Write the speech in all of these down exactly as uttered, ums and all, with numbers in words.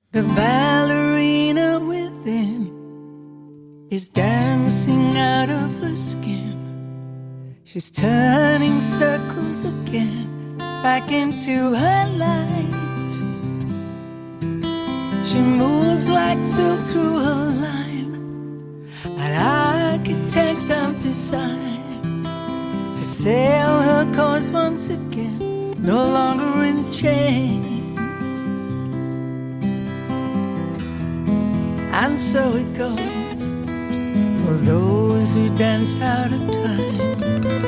The ballerina within is dancing out of her skin. She's turning circles again back into her life. She moves like silk through her line, an architect of design, to sail her course once again, no longer in chains. And so it goes for those who dance out of time,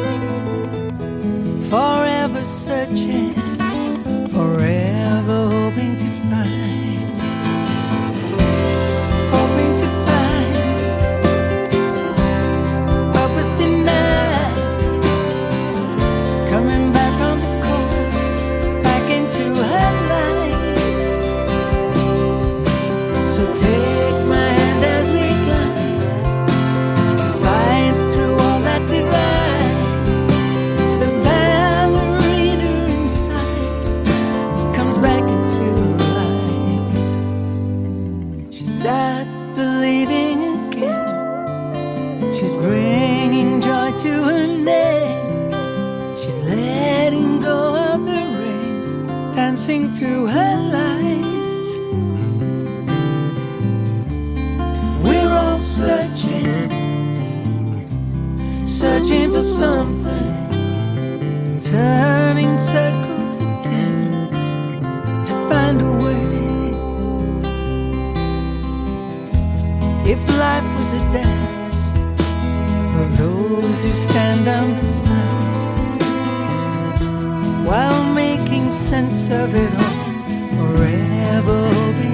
forever searching, forever hoping to find, hoping to find purpose denied, coming back on the cold, back into her life. So take starts believing again. She's bringing joy to her name. She's letting go of the reins, dancing through her life. We're all searching, searching for something, turning circles again to find a way. If life was a dance for those who stand on the side, while making sense of it all, forever hoping